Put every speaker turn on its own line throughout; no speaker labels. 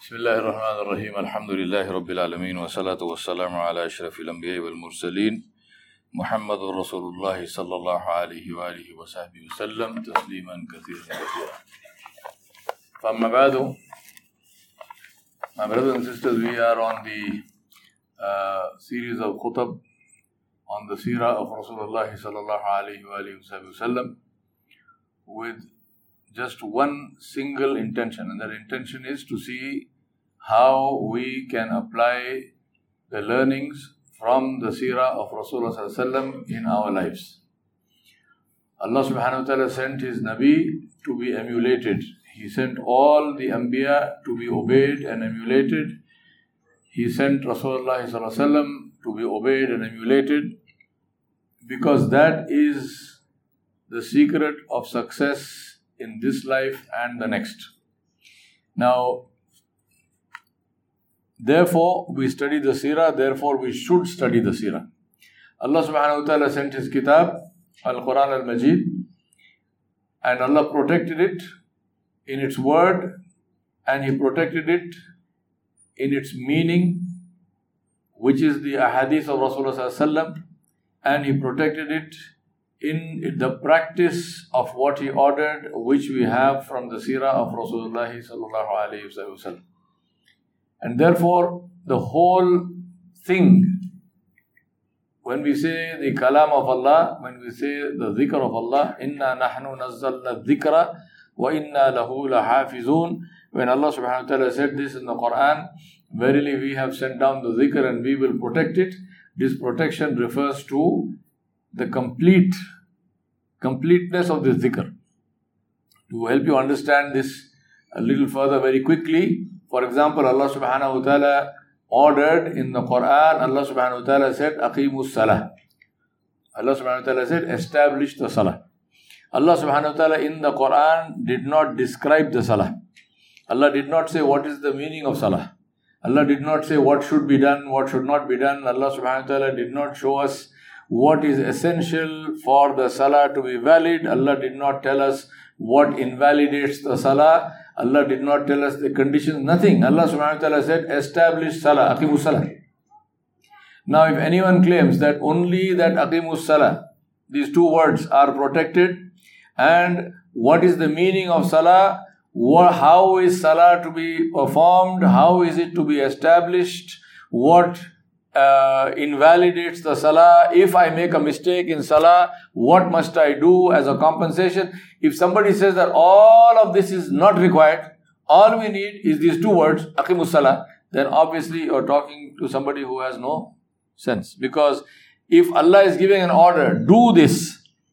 Bismillahirrahmanirrahim. Alhamdulillahi Rabbil Alameen. Wa salatu wa salamu ala ashrafil anbiya wal mursaleen. Muhammadur Rasulullah sallallahu alayhi wa alihi wa sahbihi wa sallam. Tasliman kathiran kathira. Famma ba'du. My brothers and sisters, we are on the series of khutab on the seerah of Rasulullah sallallahu alayhi wa alihi wa sallam with just one single intention, and that intention is to see how we can apply the learnings from the seerah of Rasulullah sallallahu alaihi wasallam in our lives. Allah subhanahu wa ta'ala sent His Nabi to be emulated. He sent all the Anbiya to be obeyed and emulated. He sent Rasulullah sallallahu alaihi wasallam to be obeyed and emulated, because that is the secret of success in this life and the next. Now, therefore, we study the seerah, therefore we should study the seerah. Allah subhanahu wa ta'ala sent His kitab, Al-Quran Al-Majid, and Allah protected it in its word, and He protected it in its meaning, which is the ahadith of Rasulullah sallallahu alaihi wasallam, and He protected it in the practice of what He ordered, which we have from the seerah of Rasulullah sallallahu alaihi wasallam. And therefore, the whole thing, when we say the kalam of Allah, when we say the dhikr of Allah, inna nahnu nazzalna dhikra wa inna lahu lahafizun, when Allah subhanahu wa ta'ala said this in the Quran, verily we have sent down the dhikr and we will protect it. This protection refers to the completeness of this dhikr. To help you understand this a little further very quickly, for example, Allah subhanahu wa ta'ala ordered in the Quran, Allah subhanahu wa ta'ala said, Aqimus salah. Allah subhanahu wa ta'ala said, establish the salah. Allah subhanahu wa ta'ala in the Quran did not describe the salah. Allah did not say what is the meaning of salah. Allah did not say what should be done, what should not be done. Allah subhanahu wa ta'ala did not show us what is essential for the salah to be valid. Allah did not tell us what invalidates the salah. Allah did not tell us the conditions, nothing. Allah subhanahu wa ta'ala said, establish salah, aqimus salah. Now, if anyone claims that only that aqimus salah, these two words are protected, and what is the meaning of salah, how is salah to be performed, how is it to be established, what invalidates the salah, if I make a mistake in salah, what must I do as a compensation? If somebody says that all of this is not required, all we need is these two words, aqimus salah, then obviously you're talking to somebody who has no sense. Because if Allah is giving an order, do this,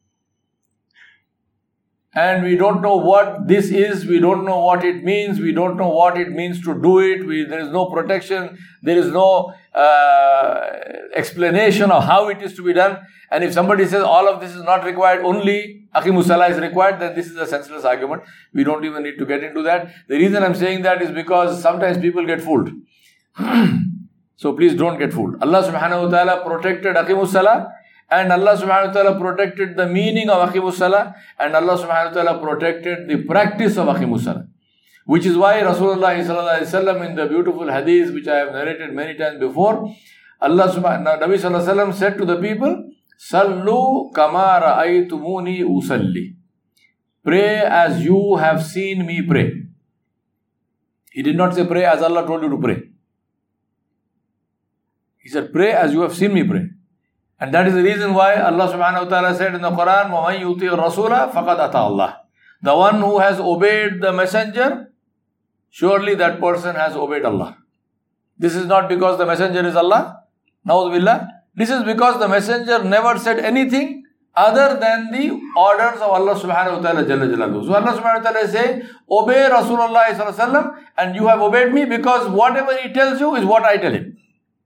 and we don't know what this is, we don't know what it means, we don't know what it means to do it, there is no protection, there is no explanation of how it is to be done. And if somebody says all of this is not required, only aqimus salah is required, then this is a senseless argument. We don't even need to get into that. The reason I'm saying that is because sometimes people get fooled. So please don't get fooled. Allah subhanahu wa ta'ala protected aqimus salah, and Allah subhanahu wa ta'ala protected the meaning of aqimus salah, and Allah subhanahu wa ta'ala protected the practice of aqimus salah. Which is why Rasulullah sallallahu alaihi wasallam in the beautiful hadith which I have narrated many times before, Nabi sallallahu alaihi wasallam said to the people, Sallu kama ra'aytumuni usalli. Pray as you have seen me pray. He did not say pray as Allah told you to pray. He said pray as you have seen me pray. And that is the reason why Allah subhanahu wa ta'ala said in the Quran, وَمَنْ يُطِيعِ الرَّسُولَ فَقَدْ أَطَاعَ اللَّهِ. The one who has obeyed the messenger, surely that person has obeyed Allah. This is not because the messenger is Allah. Na'udhu billah. This is because the messenger never said anything other than the orders of Allah subhanahu wa ta'ala jalla jalaluhu. So Allah subhanahu wa ta'ala is saying, obey Rasulullah sallallahu alaihi wasallam, and you have obeyed me because whatever he tells you is what I tell him.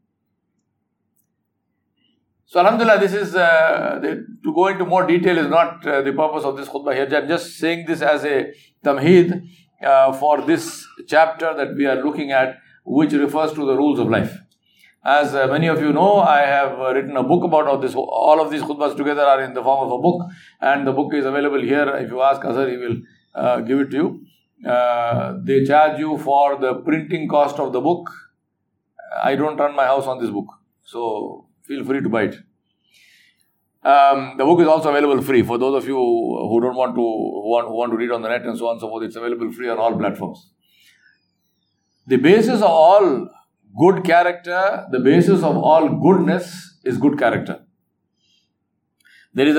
So alhamdulillah, this is, to go into more detail is not the purpose of this khutbah here. I'm just saying this as a tamheed for this chapter that we are looking at, which refers to the rules of life. As many of you know, I have written a book about all this. All of these khutbahs together are in the form of a book, and the book is available here. If you ask Azhar, he will give it to you. they charge you for the printing cost of the book. I don't run my house on this book, so feel free to buy it. The book is also available free for those of you who don't want to who want to read on the net and so on and so forth. It's available free on all platforms. The basis of all good character, the basis of all goodness is good character. This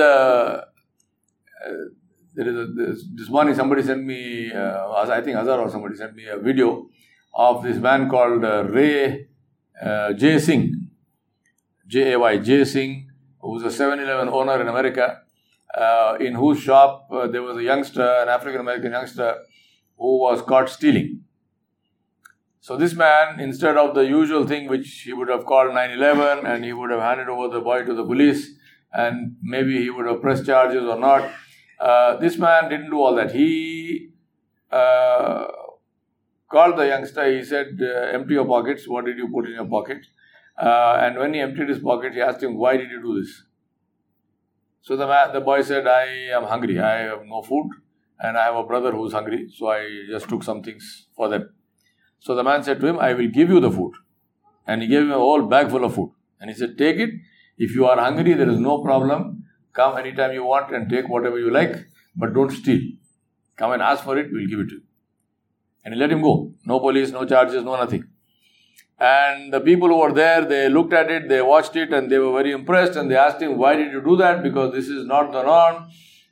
morning somebody sent me, I think Azhar or somebody sent me a video of this man called Ray Jay Singh, Jay Jay Singh, who was a 7-Eleven owner in America, in whose shop there was a youngster, an African-American youngster, who was caught stealing. So this man, instead of the usual thing which he would have called 911 and he would have handed over the boy to the police and maybe he would have pressed charges or not, this man didn't do all that. He called the youngster. He said, empty your pockets. What did you put in your pocket? And when he emptied his pocket, he asked him, why did you do this? So the boy said, I am hungry. I have no food and I have a brother who is hungry. So I just took some things for them. So the man said to him, I will give you the food. And he gave him a whole bag full of food. And he said, take it. If you are hungry, there is no problem. Come anytime you want and take whatever you like. But don't steal. Come and ask for it, we'll give it to you. And he let him go. No police, no charges, no nothing. And the people who were there, they looked at it, they watched it and they were very impressed. And they asked him, why did you do that? Because this is not the norm.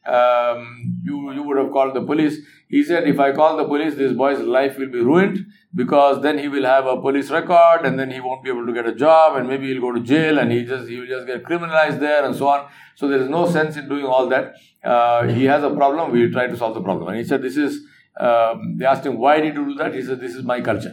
You would have called the police. He said, if I call the police, this boy's life will be ruined because then he will have a police record and then he won't be able to get a job and maybe he'll go to jail and he will just get criminalized there and so on. So there is no sense in doing all that. He has a problem, we will try to solve the problem. And he said, they asked him, why did you do that? He said, this is my culture.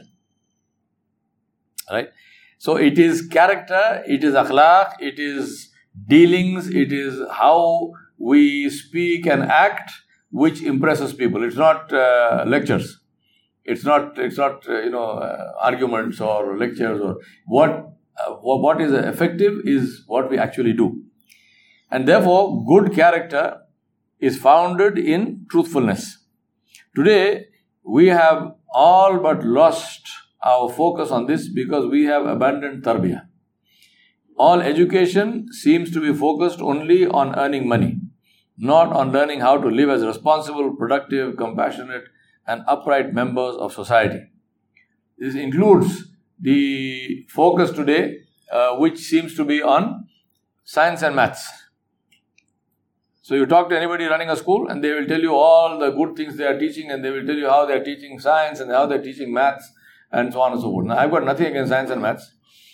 Right? So it is character, it is akhlaq, it is dealings, it is how we speak and act which impresses people. It's not lectures. It's not arguments or lectures or what is effective is what we actually do. And therefore, good character is founded in truthfulness. Today, we have all but lost our focus on this because we have abandoned tarbiyah. All education seems to be focused only on earning money, not on learning how to live as responsible, productive, compassionate, and upright members of society. This includes the focus today, which seems to be on science and maths. So you talk to anybody running a school and they will tell you all the good things they are teaching and they will tell you how they are teaching science and how they are teaching maths and so on and so forth. Now, I've got nothing against science and maths.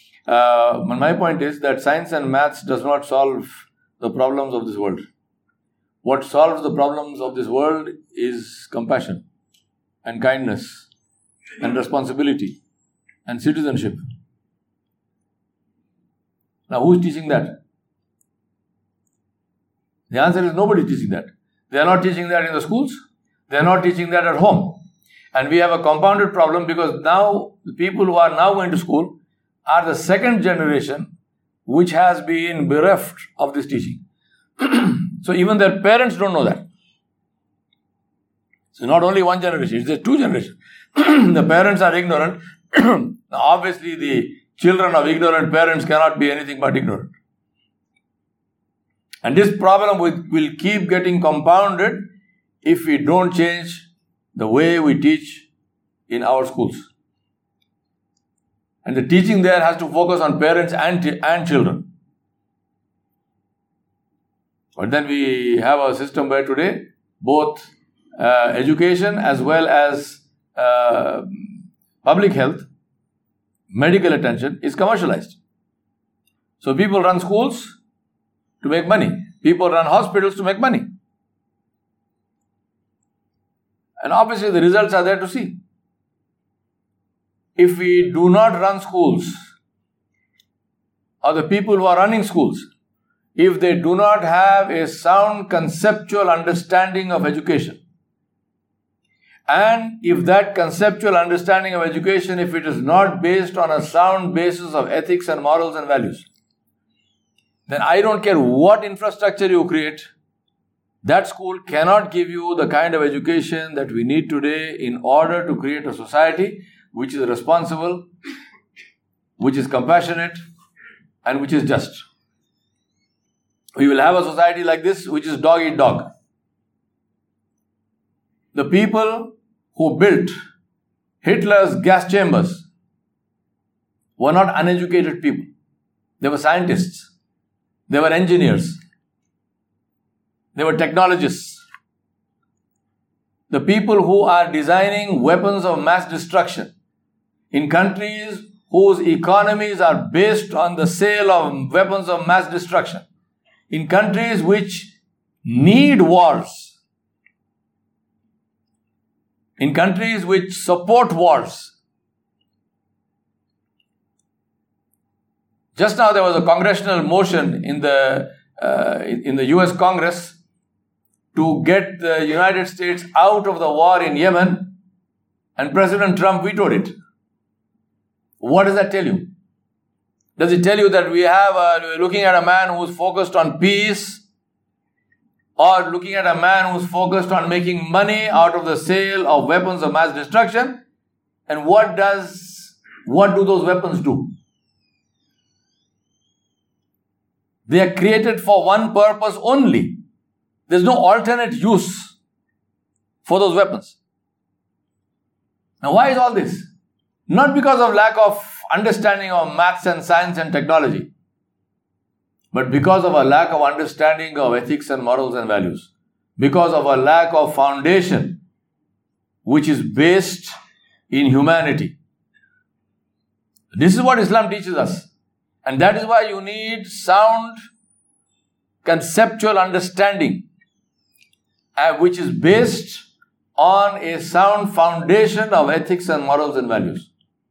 My point is that science and maths does not solve the problems of this world. What solves the problems of this world is compassion and kindness and responsibility and citizenship. Now, who is teaching that? The answer is nobody is teaching that. They are not teaching that in the schools. They are not teaching that at home. And we have a compounded problem because now the people who are now going to school are the second generation which has been bereft of this teaching. So even their parents don't know that. So not only one generation, it's two generations. The parents are ignorant. Now obviously the children of ignorant parents cannot be anything but ignorant. And this problem will keep getting compounded if we don't change the way we teach in our schools. And the teaching there has to focus on parents and children. But then we have a system where today both education as well as public health, medical attention is commercialized. So people run schools to make money. People run hospitals to make money. And obviously the results are there to see. If we do not run schools, or the people who are running schools, if they do not have a sound conceptual understanding of education, and if that conceptual understanding of education, if it is not based on a sound basis of ethics and morals and values, then I don't care what infrastructure you create, That school cannot give you the kind of education that we need today in order to create a society which is responsible, which is compassionate, and which is just. We will have a society like this which is dog eat dog. The people who built Hitler's gas chambers were not uneducated people. They were scientists. They were engineers. They were technologists. The people who are designing weapons of mass destruction in countries whose economies are based on the sale of weapons of mass destruction, in countries which need wars, in countries which support wars. Just now there was a congressional motion in the US Congress to get the United States out of the war in Yemen, and President Trump vetoed it. What does that tell you? Does it tell you that we're looking at a man who's focused on peace, or looking at a man who's focused on making money out of the sale of weapons of mass destruction? And what do those weapons do? They are created for one purpose only. There's no alternate use for those weapons. Now, why is all this? Not because of lack of understanding of maths and science and technology, but because of a lack of understanding of ethics and morals and values. Because of a lack of foundation which is based in humanity. This is what Islam teaches us. And that is why you need sound conceptual understanding, which is based on a sound foundation of ethics and morals and values.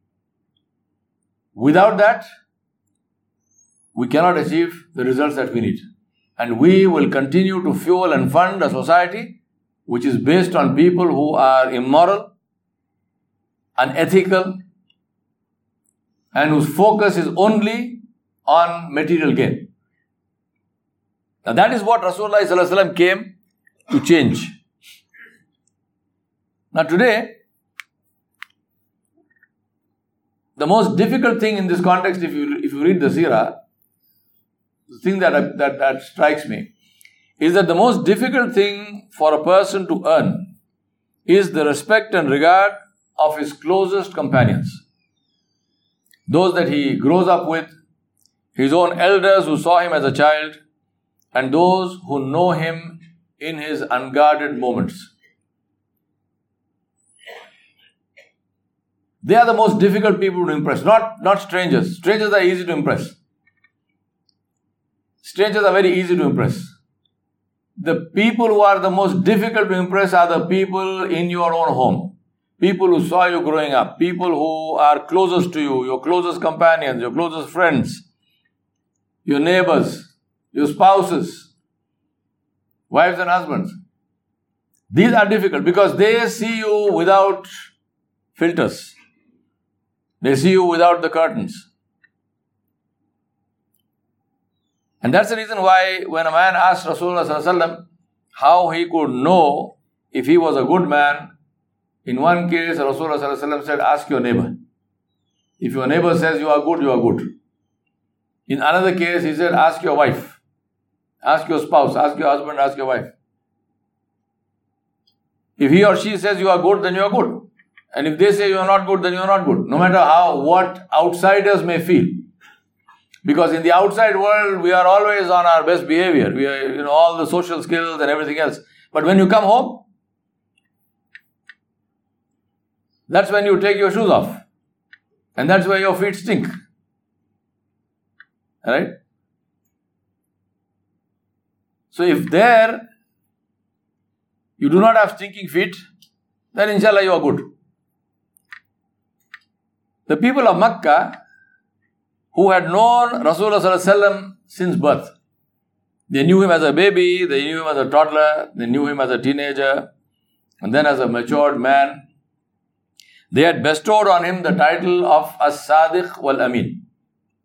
Without that, we cannot achieve the results that we need. And we will continue to fuel and fund a society which is based on people who are immoral, unethical, and whose focus is only on material gain. Now that is what Rasulullah ﷺ came to change. Now today, the most difficult thing in this context, if you read the seerah, the thing that strikes me is that the most difficult thing for a person to earn is the respect and regard of his closest companions. Those that he grows up with, his own elders who saw him as a child, and those who know him in his unguarded moments. They are the most difficult people to impress, not strangers. Strangers are easy to impress. Strangers are very easy to impress. The people who are the most difficult to impress are the people in your own home. People who saw you growing up. People who are closest to you, your closest companions, your closest friends, your neighbors, your spouses, wives and husbands. These are difficult because they see you without filters. They see you without the curtains. And that's the reason why when a man asked Rasulullah ﷺ how he could know if he was a good man, in one case Rasulullah ﷺ said, ask your neighbor. If your neighbor says you are good, you are good. In another case he said, ask your wife. Ask your spouse, ask your husband, ask your wife. If he or she says you are good, then you are good. And if they say you are not good, then you are not good. No matter what outsiders may feel. Because in the outside world, we are always on our best behavior. We are, all the social skills and everything else. But when you come home, that's when you take your shoes off. And that's where your feet stink. Alright? So if there you do not have stinking feet, then inshallah you are good. The people of Makkah who had known Rasulullah ﷺ since birth, they knew him as a baby, they knew him as a toddler, they knew him as a teenager, and then as a matured man. They had bestowed on him the title of As-Sadiq wal-Amin,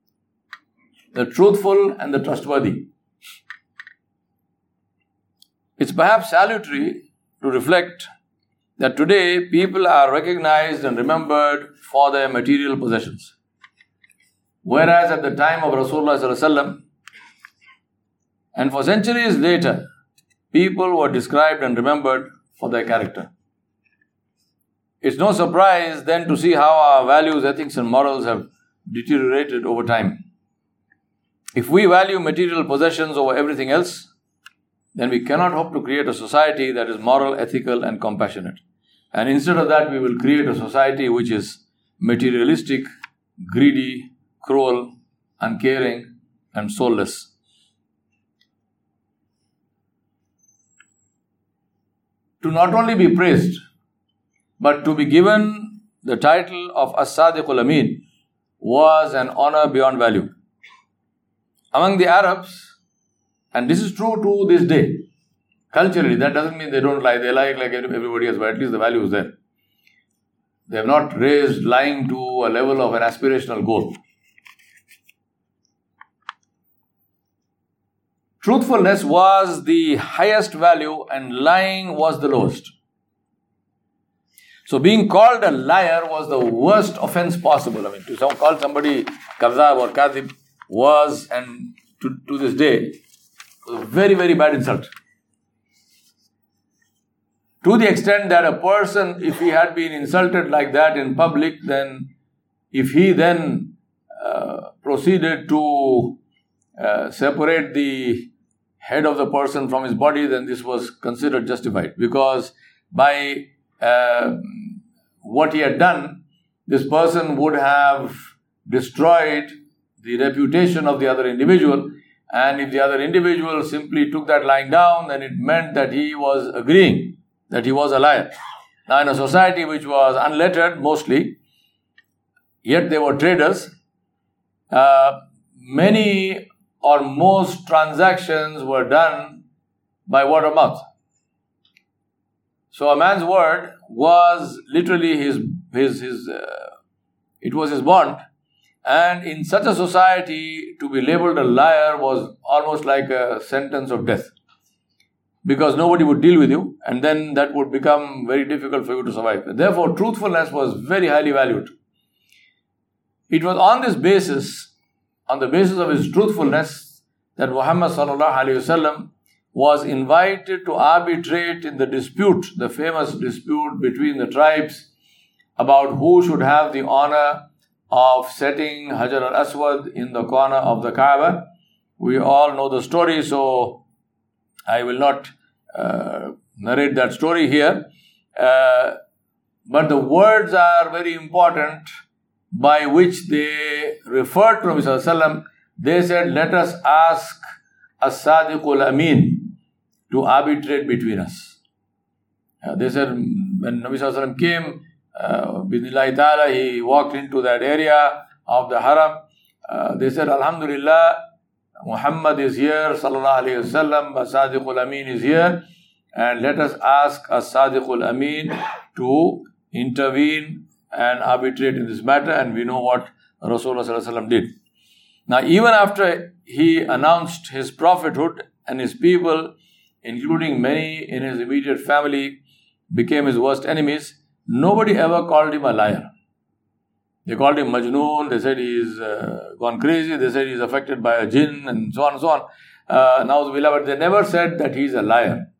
the truthful and the trustworthy. It's perhaps salutary to reflect that today people are recognized and remembered for their material possessions. Whereas at the time of Rasulullah sallallahu alaihi wasallam, and for centuries later, people were described and remembered for their character. It's no surprise then to see how our values, ethics and morals have deteriorated over time. If we value material possessions over everything else, then we cannot hope to create a society that is moral, ethical and compassionate. And instead of that, we will create a society which is materialistic, greedy, cruel, uncaring and soulless. To not only be praised, but to be given the title of As-Sadiqul Amin was an honor beyond value. Among the Arabs, and this is true to this day, culturally, that doesn't mean they don't lie, they lie like everybody else, but at least the value is there. They have not raised lying to a level of an aspirational goal. Truthfulness was the highest value and lying was the lowest. So being called a liar was the worst offense possible. I mean, to call somebody Kazab or Kadhib was, and to this day, a very, very bad insult. To the extent that a person, if he had been insulted like that in public, then if he then proceeded to separate the head of the person from his body, then this was considered justified. Because by what he had done, this person would have destroyed the reputation of the other individual. And if the other individual simply took that lying down, then it meant that he was agreeing that he was a liar. Now, in a society which was unlettered mostly, yet they were traders, many or most transactions were done by word of mouth. So a man's word was literally it was his bond. And in such a society, to be labeled a liar was almost like a sentence of death. Because nobody would deal with you, and then that would become very difficult for you to survive. Therefore, truthfulness was very highly valued. It was on the basis of his truthfulness, that Muhammad sallallahu alaihi wasallam was invited to arbitrate in the dispute, the famous dispute between the tribes about who should have the honor of setting Hajar al-Aswad in the corner of the Kaaba. We all know the story, so I will not narrate that story here. But the words are very important by which they referred to Nabi Sallallahu Alaihi Wasallam. They said, let us ask As-Sadiqul Amin to arbitrate between us. They said, when Nabi Sallallahu Alaihi Wasallam came, Bidnillahi Ta'ala, he walked into that area of the Haram. They said, Alhamdulillah, Muhammad is here, Sallallahu Alaihi Wasallam, As-Sadiqul Amin is here, and let us ask As-Sadiqul Amin to intervene and arbitrate in this matter. And we know what Rasulullah Sallallahu Alaihi Wasallam did. Now, even after he announced his prophethood and his people, including many in his immediate family, became his worst enemies, nobody ever called him a liar. They called him Majnoon, they said he's gone crazy, they said he's affected by a jinn, and so on and so on. But they never said that he's a liar.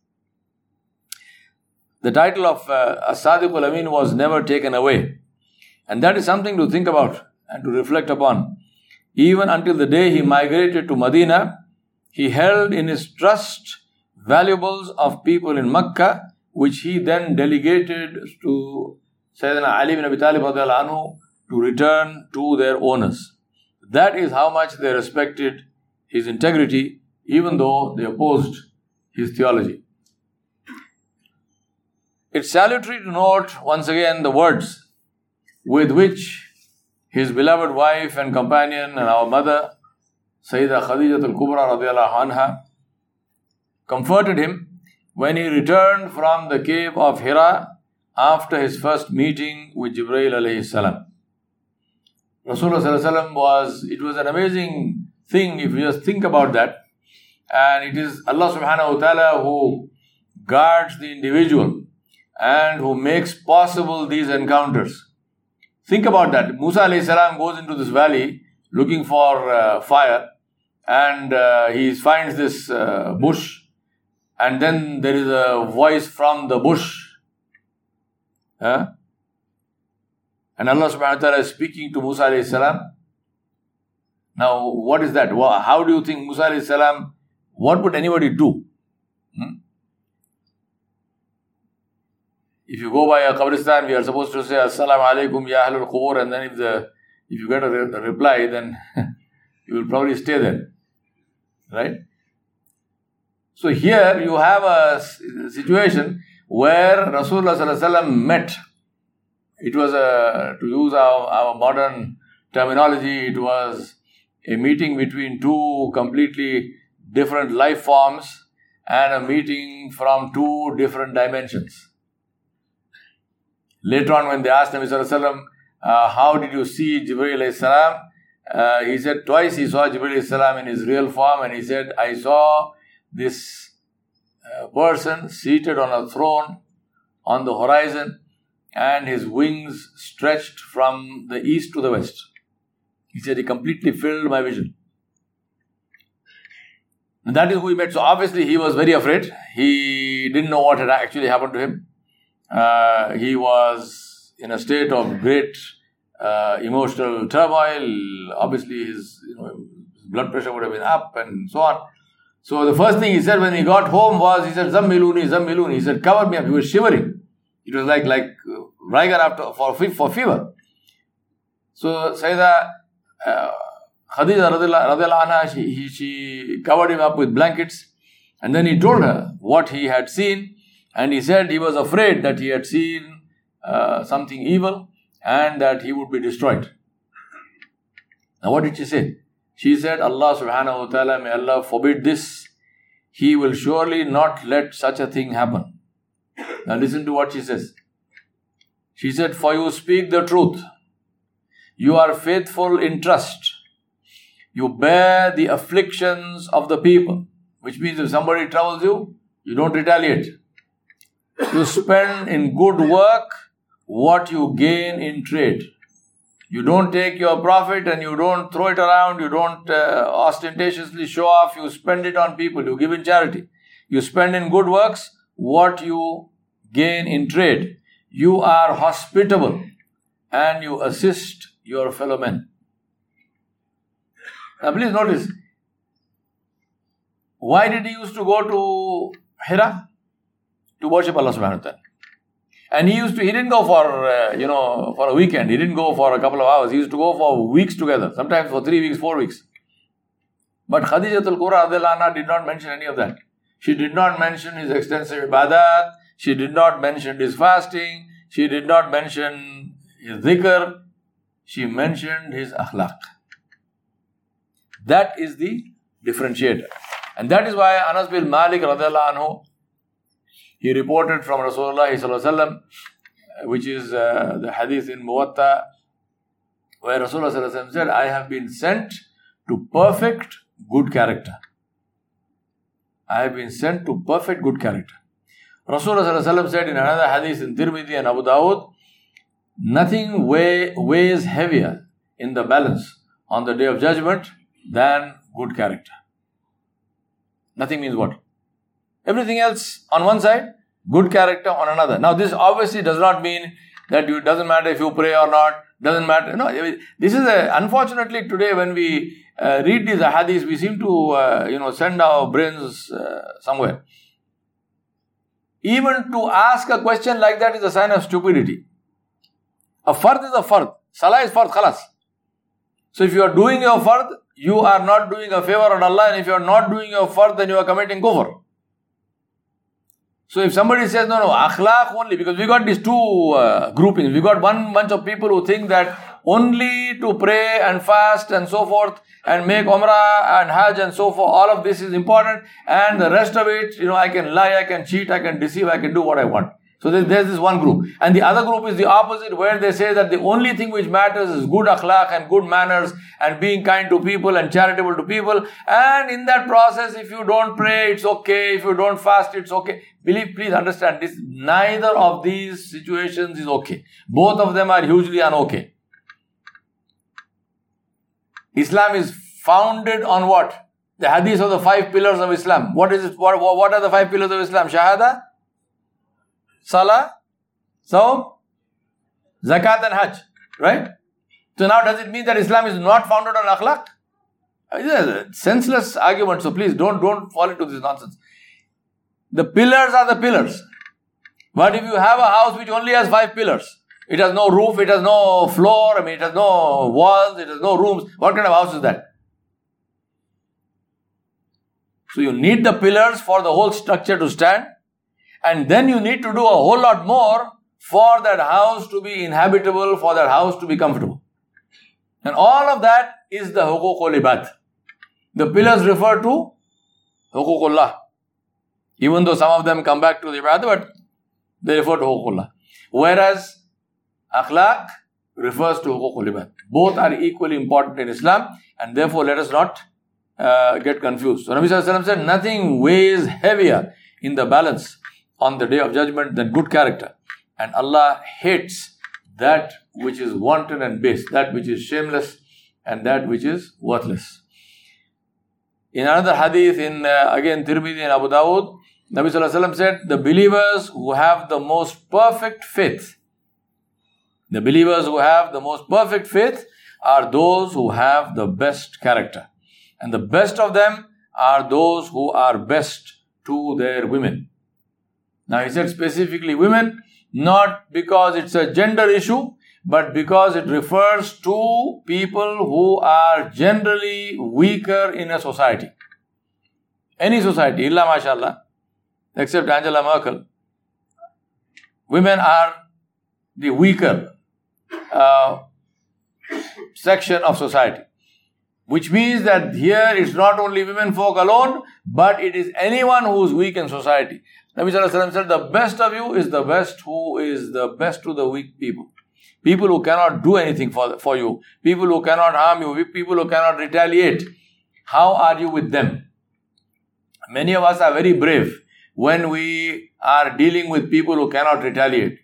The title of As-Sadiqul Amin was never taken away. And that is something to think about and to reflect upon. Even until the day he migrated to Medina, he held in his trust valuables of people in Makkah, which he then delegated to Sayyidina Ali bin Abi Talib radiallahu anhu to return to their owners. That is how much they respected his integrity, even though they opposed his theology. It's salutary to note once again the words with which his beloved wife and companion and our mother, Sayyidah Khadijah al-Kubra radiallahu anha, comforted him when he returned from the cave of Hira after his first meeting with Jibreel alayhi salam. Rasulullah sallallahu alayhi wa sallam it was an amazing thing if you just think about that. and it is Allah subhanahu wa ta'ala who guards the individual and who makes possible these encounters. Think about that. Musa alayhi salam goes into this valley looking for fire, and he finds this bush, and then there is a voice from the bush. And Allah subhanahu wa ta'ala is speaking to Musa alayhi salam. Now, what is that? How do you think Musa alayhi salam, what would anybody do? If you go by a qabristan, we are supposed to say, Assalamu alaikum ya ahlul qubur, and then if you get a reply, then you will probably stay there. Right? So here you have a situation where Rasulullah sallallahu alaihi wasallam met. It was to use our modern terminology, it was a meeting between two completely different life forms and a meeting from two different dimensions. Later on, when they asked Nabi sallallahu alaihi wasallam, how did you see Jibreel alayhi salam? He said twice he saw Jibreel alayhi salam in his real form, and he said, I saw this person seated on a throne on the horizon, and his wings stretched from the east to the west. He said, he completely filled my vision. And that is who he met. So obviously he was very afraid. He didn't know what had actually happened to him. He was in a state of great emotional turmoil. Obviously his blood pressure would have been up and so on. So the first thing he said when he got home was, he said, Zammiluni, Zammiluni. He said, cover me up. He was shivering. It was like Riger for fever. So Sayyidah Khadija radiallahu anha, she covered him up with blankets, and then he told her what he had seen, and he said he was afraid that he had seen something evil and that he would be destroyed. Now what did she say? She said, Allah subhanahu wa ta'ala, may Allah forbid this. He will surely not let such a thing happen. Now listen to what she says. She said, for you speak the truth. You are faithful in trust. You bear the afflictions of the people. Which means if somebody troubles you, you don't retaliate. You spend in good work what you gain in trade. You don't take your profit and you don't throw it around. You don't ostentatiously show off. You spend it on people. You give in charity. You spend in good works what you gain in trade. You are hospitable and you assist your fellow men. Now please notice, why did he used to go to Hira? To worship Allah subhanahu wa ta'ala. And he didn't go for a weekend. He didn't go for a couple of hours. He used to go for weeks together. Sometimes for 3 weeks, 4 weeks. But Khadijatul Kubra radiallahu anha did not mention any of that. She did not mention his extensive ibadat. She did not mention his fasting. She did not mention his dhikr. She mentioned his akhlaq. That is the differentiator. And that is why Anas bin Malik radiallahu anhu, he reported from Rasulullah sallallahu alaihi wasallam, which is the hadith in Muwatta, where Rasulullah sallallahu alaihi wasallam said, I have been sent to perfect good character. I have been sent to perfect good character. Rasulullah sallallahu alaihi wasallam said in another hadith in Tirmidhi and Abu Dawud, nothing weighs heavier in the balance on the day of judgment than good character. Nothing means what? Everything else on one side, good character on another. Now this obviously does not mean that it doesn't matter if you pray or not, doesn't matter. No, this is unfortunately today when we read these hadiths, we seem to send our brains somewhere. Even to ask a question like that is a sign of stupidity. A fard is a fard. Salah is fard, khalas. So if you are doing your fard, you are not doing a favor on Allah, and if you are not doing your fard, then you are committing kufr. So if somebody says, no, akhlaq only, because we got these two groupings. We got one bunch of people who think that only to pray and fast and so forth and make umrah and hajj and so forth, all of this is important, and the rest of it, I can lie, I can cheat, I can deceive, I can do what I want. So there's this one group. And the other group is the opposite, where they say that the only thing which matters is good akhlaq and good manners and being kind to people and charitable to people. And in that process, if you don't pray, it's okay. If you don't fast, it's okay. Please understand this. Neither of these situations is okay. Both of them are hugely unokay. Islam is founded on what? The hadith of the 5 pillars of Islam. What is it? What are the 5 pillars of Islam? Shahada, Salah, Sawm, Zakat and Hajj. Right? So now does it mean that Islam is not founded on akhlaq? It's a senseless argument. So please don't fall into this nonsense. The pillars are the pillars. But if you have a house which only has 5 pillars, it has no roof, it has no floor, it has no walls, it has no rooms, what kind of house is that? So you need the pillars for the whole structure to stand, and then you need to do a whole lot more for that house to be inhabitable, for that house to be comfortable. And all of that is the huququl ibad. The pillars refer to huququllah. Even though some of them come back to the ibadah, but they refer to huququllah. Whereas akhlaq refers to huququl ibad. Both are equally important in Islam, and therefore let us not get confused. So Nabi Sallallahu Alaihi Wasallam said, nothing weighs heavier in the balance on the day of judgment than good character. And Allah hates that which is wanton and base, that which is shameless and that which is worthless. In another hadith, in again Tirmidhi and Abu Dawud, Nabi Sallallahu Alaihi Wasallam said, the believers who have the most perfect faith, the believers who have the most perfect faith are those who have the best character. And the best of them are those who are best to their women. Now he said specifically women, not because it's a gender issue, but because it refers to people who are generally weaker in a society. Any society, illa mashallah, except Angela Merkel, women are the weaker section of society. Which means that here it's not only women folk alone, but it is anyone who is weak in society. Nabi Sallallahu Alaihi Wasallam said, the best of you is the best who is the best to the weak people. People who cannot do anything for you. People who cannot harm you. People who cannot retaliate. How are you with them? Many of us are very brave when we are dealing with people who cannot retaliate.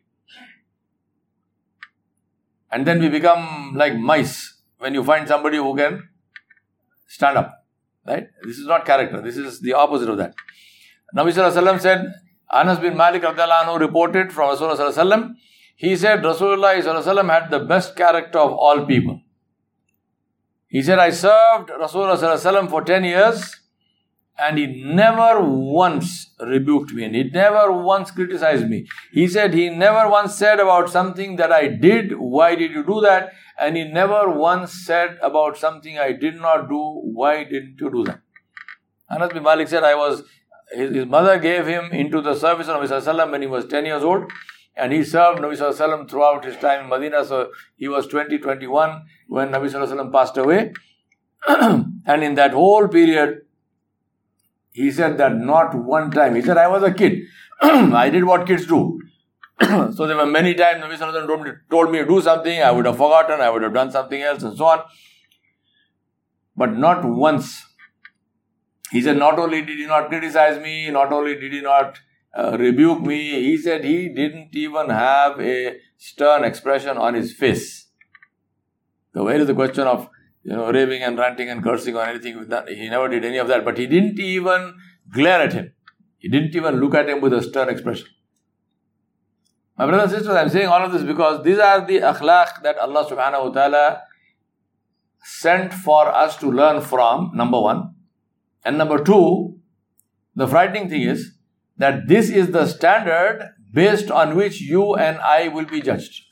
And then we become like mice when you find somebody who can stand up. Right? This is not character. This is the opposite of that. Nabi Sallallahu Alaihi Wasallam said, Anas bin Malik radhiyallahu anhu reported from Rasulullah Sallallahu Alaihi Wasallam, he said Rasulullah Sallallahu Alaihi Wasallam had the best character of all people. He said, I served Rasulullah Sallallahu Alaihi Wasallam for 10 years and he never once rebuked me and he never once criticized me. He said he never once said about something that I did, why did you do that? And he never once said about something I did not do, why didn't you do that? Anas bin Malik said, his mother gave him into the service of Nabi Sallallahu Alaihi Wasallam when he was 10 years old, and he served Nabi Sallallahu Alaihi Wasallam throughout his time in Medina. So he was 21 when Nabi Sallallahu Alaihi Wasallam passed away. And in that whole period, he said that not one time. He said, I was a kid. I did what kids do. So there were many times Nabi Sallallahu Alaihi Wasallam told me to do something, I would have forgotten, I would have done something else and so on. But not once. He said, not only did he not criticize me, not only did he not rebuke me, he said he didn't even have a stern expression on his face. So where is the question of raving and ranting and cursing or anything with that? He never did any of that. But he didn't even glare at him. He didn't even look at him with a stern expression. My brothers and sisters, I am saying all of this because these are the akhlaq that Allah subhanahu wa ta'ala sent for us to learn from, number one. And number two, the frightening thing is that this is the standard based on which you and I will be judged.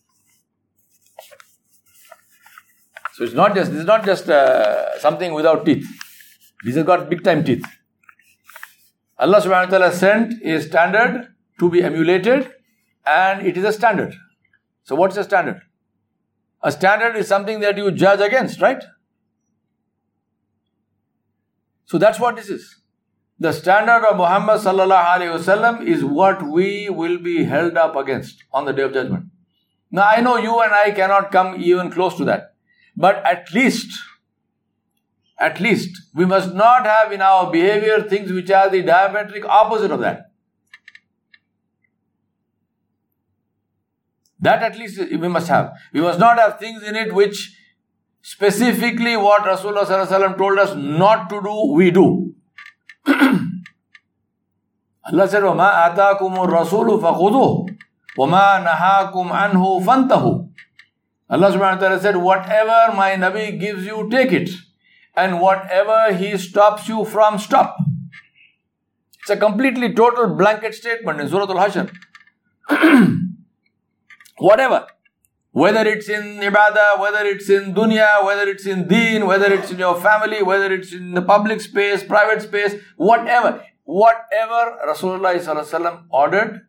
So this is not just something without teeth. This has got big time teeth. Allah subhanahu wa ta'ala sent a standard to be emulated, and it is a standard. So what's a standard? A standard is something that you judge against, right? So that's what this is. the standard of Muhammad sallallahu alaihi wasallam is what we will be held up against on the Day of Judgment. Now I know you and I cannot come even close to that. But at least, we must not have in our behavior things which are the diametric opposite of that. That at least we must have. We must not have things in it which specifically what Rasulullah sallallahu alaihi wasallam told us not to do, we do. Allah said, وَمَا آتَاكُمُ الرَّسُولُ فَخُذُوهُ وَمَا نَهَاكُمْ عَنْهُ فَانْتَهُ. Allah subhanahu wa ta'ala said, whatever my Nabi gives you, take it. And whatever he stops you from, stop. It's a completely total blanket statement in Surah Al-Hashr. Whatever. Whether it's in ibadah, whether it's in dunya, whether it's in deen, whether it's in your family, whether it's in the public space, private space, whatever. Whatever Rasulullah sallallahu alaihi wasallam ordered,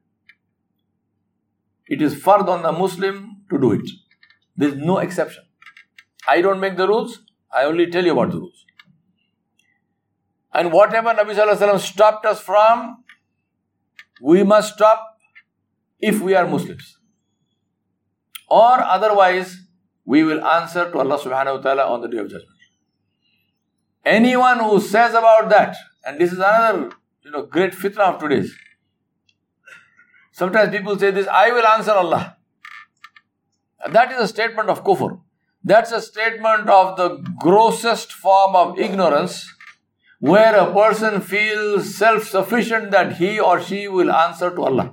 it is fard on the Muslim to do it. There is no exception. I don't make the rules, I only tell you about the rules. And whatever Nabi sallallahu alaihi wasallam stopped us from, we must stop if we are Muslims. Or otherwise, we will answer to Allah subhanahu wa ta'ala on the Day of Judgment. Anyone who says about that, and this is another great fitna of today's. Sometimes people say this, I will answer Allah. That is a statement of kufr. That's a statement of the grossest form of ignorance, where a person feels self-sufficient that he or she will answer to Allah.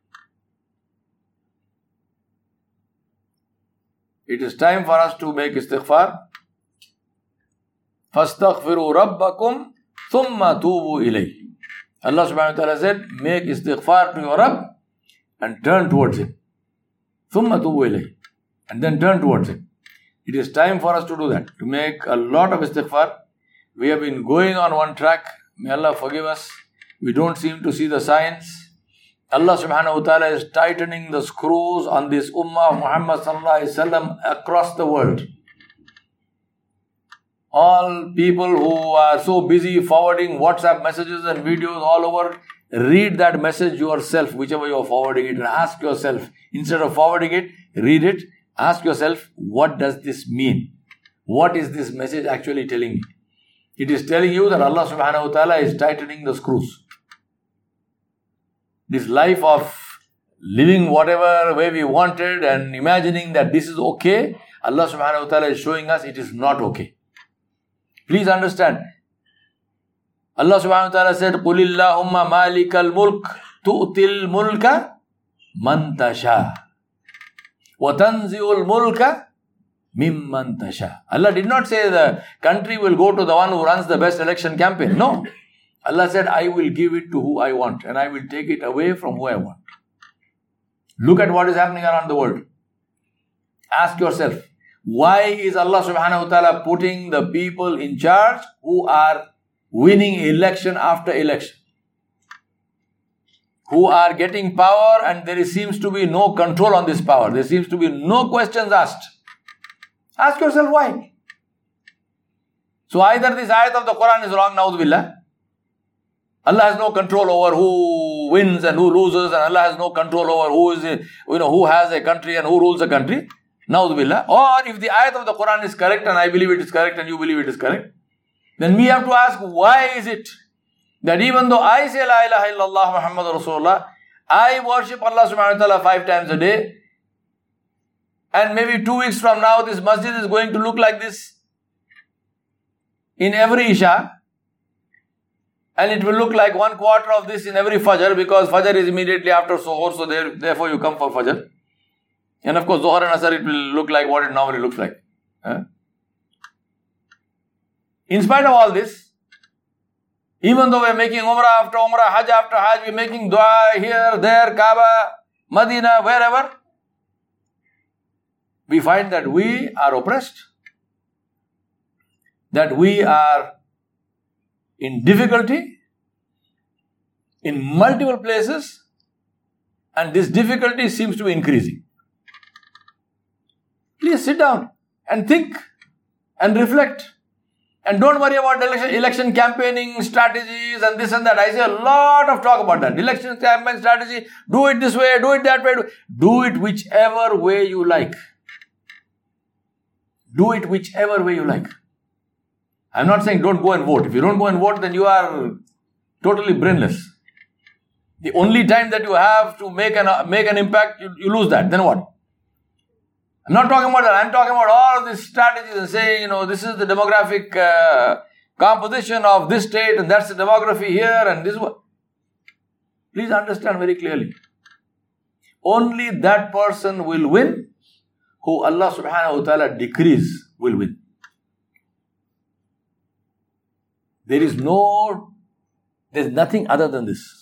It is time for us to make istighfar. فَاسْتَغْفِرُوا رَبَّكُمْ ثُمَّ تُوبُوا إِلَيْهِ. Allah subhanahu wa ta'ala said, make istighfar to your Rabb and turn towards Him. ثُمَّ تُوبُوا إِلَيْهِ. And then turn towards Him. It is time for us to do that, to make a lot of istighfar. We have been going on one track. May Allah forgive us. We don't seem to see the signs. Allah subhanahu wa ta'ala is tightening the screws on this ummah of Muhammad sallallahu alaihi wasallam across the world. All people who are so busy forwarding WhatsApp messages and videos all over, read that message yourself, whichever you are forwarding it, and ask yourself, instead of forwarding it, read it, ask yourself, what does this mean? What is this message actually telling me? It is telling you that Allah subhanahu wa ta'ala is tightening the screws. This life of living whatever way we wanted and imagining that this is okay, Allah subhanahu wa ta'ala is showing us it is not okay. Please understand. Allah subhanahu wa ta'ala said, قُلِ اللَّهُمَّ مَالِكَ الْمُلْكِ تُؤْتِي الْمُلْكَ مَنْ تَشَاءُ وَتَنْزِعُ الْمُلْكَ مِمَّنْ تَشَاءُ. Allah did not say the country will go to the one who runs the best election campaign. No. Allah said, I will give it to who I want and I will take it away from who I want. Look at what is happening around the world. Ask yourself, why is Allah subhanahu wa ta'ala putting the people in charge who are winning election after election? Who are getting power and there seems to be no control on this power. There seems to be no questions asked. Ask yourself why. So either this ayat of the Quran is wrong, na'udhu billah. Allah has no control over who wins and who loses, and Allah has no control over who has a country and who rules a country. Na'udhu billah. Or if the ayat of the Quran is correct and I believe it is correct and you believe it is correct, then we have to ask, why is it that even though I say La ilaha illallah Muhammad Rasulullah, I worship Allah subhanahu wa ta'ala 5 times a day, and maybe 2 weeks from now this masjid is going to look like this in every Isha, and it will look like 1/4 of this in every Fajr, because Fajr is immediately after Suhoor, so therefore you come for Fajr. And of course, Zohar and Asr, it will look like what it normally looks like. In spite of all this, even though we are making Umrah after Umrah, Hajj after Hajj, we are making dua here, there, Kaaba, Medina, wherever, we find that we are oppressed, that we are in difficulty in multiple places, and this difficulty seems to be increasing. Please sit down and think and reflect. And don't worry about election campaigning strategies and this and that. I see a lot of talk about that. Election campaign strategy, do it this way, do it that way. Do it whichever way you like. Do it whichever way you like. I'm not saying don't go and vote. If you don't go and vote, then you are totally brainless. The only time that you have to make an impact, you lose that. Then what? I'm not talking about that. I'm talking about all of these strategies and saying, this is the demographic composition of this state and that's the demography here and this one. Please understand very clearly. Only that person will win who Allah subhanahu wa ta'ala decrees will win. There's nothing other than this.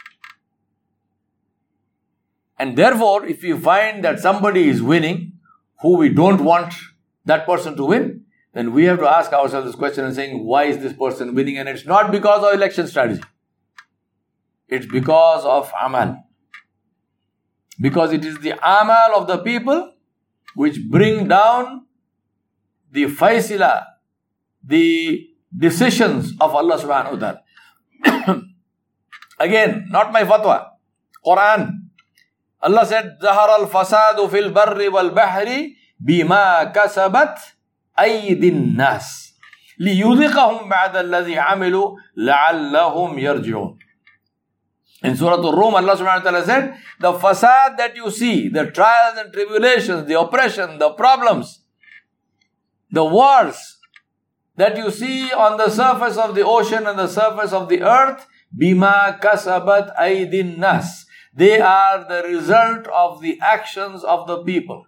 And therefore, if you find that somebody is winning, who we don't want that person to win, then we have to ask ourselves this question and saying, why is this person winning? And it's not because of election strategy. It's because of amal. Because it is the amal of the people which bring down the faisila, the decisions of Allah subhanahu wa ta'ala. Again, not my fatwa. Quran. Allah said, ظَهَرَ الْفَسَادُ فِي الْبَرِّ وَالْبَحْرِ بِمَا كَسَبَتْ أَيْدِ النَّاسِ لِيُذِقَهُمْ بَعْدَ الَّذِي عَمِلُوا لَعَلَّهُمْ يَرْجِعُونَ. In Surah Al-Rum, Allah subhanahu wa ta'ala said, the fasad that you see, the trials and tribulations, the oppression, the problems, the wars that you see on the surface of the ocean and the surface of the earth, بِمَا كَسَبَتْ أَيْدِ النَّاسِ. They are the result of the actions of the people.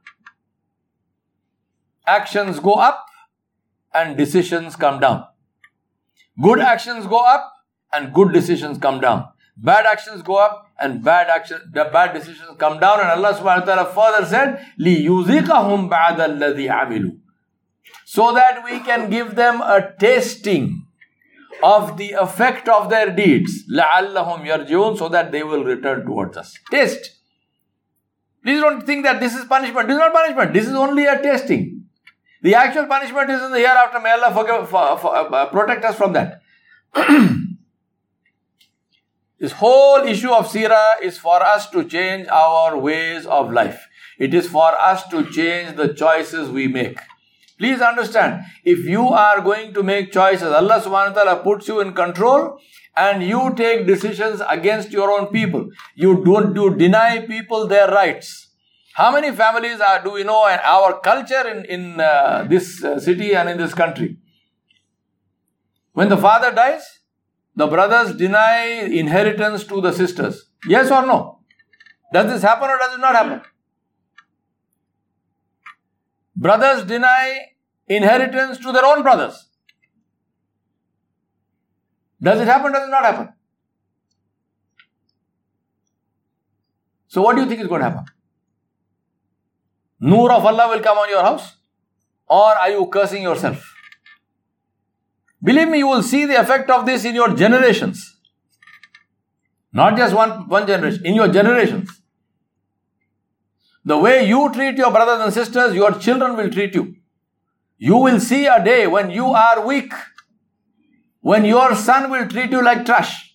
Actions go up and decisions come down. Good actions go up and good decisions come down. Bad actions go up and bad decisions come down. And Allah subhanahu wa ta'ala further said, لِيُذِقَهُمْ بَعْدَ الَّذِي عَمِلُوا. So that we can give them a tasting of the effect of their deeds. لَعَلَّهُمْ يَرْجِعُونَ. So that they will return towards us. Taste. Please don't think that this is punishment. This is not punishment. This is only a tasting. The actual punishment is in the hereafter. May Allah protect us from that. This whole issue of seerah is for us to change our ways of life. It is for us to change the choices we make. Please understand, if you are going to make choices, Allah subhanahu wa ta'ala puts you in control and you take decisions against your own people. You deny people their rights. How many families do we know in our culture in this city and in this country? When the father dies, the brothers deny inheritance to the sisters. Yes or no? Does this happen or does it not happen? Brothers deny inheritance to their own brothers. Does it happen or does it not happen? So what do you think is going to happen? Noor of Allah will come on your house? Or are you cursing yourself? Believe me, you will see the effect of this in your generations. Not just one generation, in your generations. The way you treat your brothers and sisters, your children will treat you. You will see a day when you are weak, when your son will treat you like trash.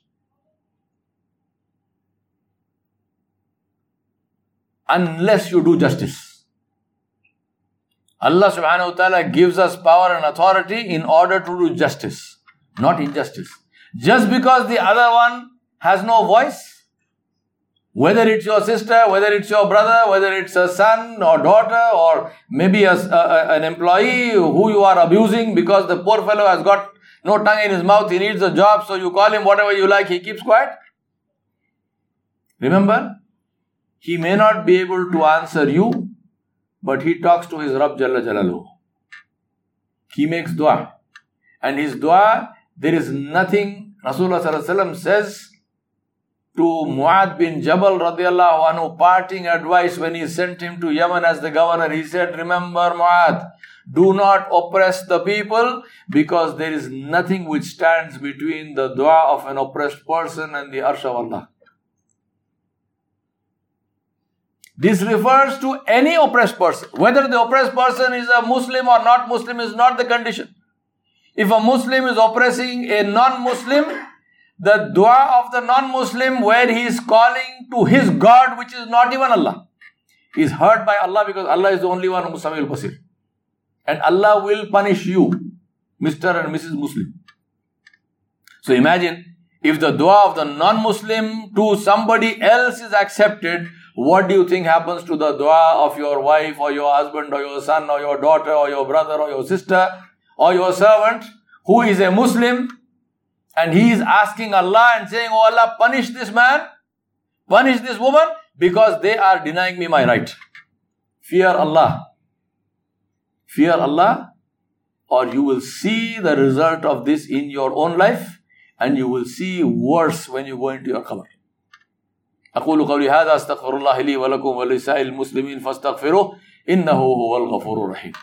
Unless you do justice. Allah subhanahu wa ta'ala gives us power and authority in order to do justice, not injustice. Just because the other one has no voice, whether it's your sister, whether it's your brother, whether it's a son or daughter, or maybe an employee who you are abusing because the poor fellow has got no tongue in his mouth, he needs a job, so you call him whatever you like, he keeps quiet. Remember, he may not be able to answer you, but he talks to his Rabb Jalla Jalaluhu. He makes dua. And his dua, there is nothing, Rasulullah Sallallahu Alaihi Wasallam says to Mu'adh bin Jabal radiallahu anhu, parting advice when he sent him to Yemen as the governor. He said, remember Mu'adh, do not oppress the people, because there is nothing which stands between the dua of an oppressed person and the arsh of Allah. This refers to any oppressed person. Whether the oppressed person is a Muslim or not Muslim is not the condition. If a Muslim is oppressing a non-Muslim, the dua of the non-Muslim where he is calling to his God, which is not even Allah, is heard by Allah, because Allah is the only one who is Sami'ul Basir. And Allah will punish you, Mr. and Mrs. Muslim. So imagine, if the dua of the non-Muslim to somebody else is accepted, what do you think happens to the dua of your wife or your husband or your son or your daughter or your brother or your sister or your servant who is a Muslim, and he is asking Allah and saying, "Oh Allah, punish this man, punish this woman, because they are denying me my right." Fear Allah. Fear Allah, or you will see the result of this in your own life, and you will see worse when you go into your qabr. أقول قولي هذا أستغفر الله لي ولكم ولسائر المسلمين فاستغفروه إنه هو الغفور الرحيم.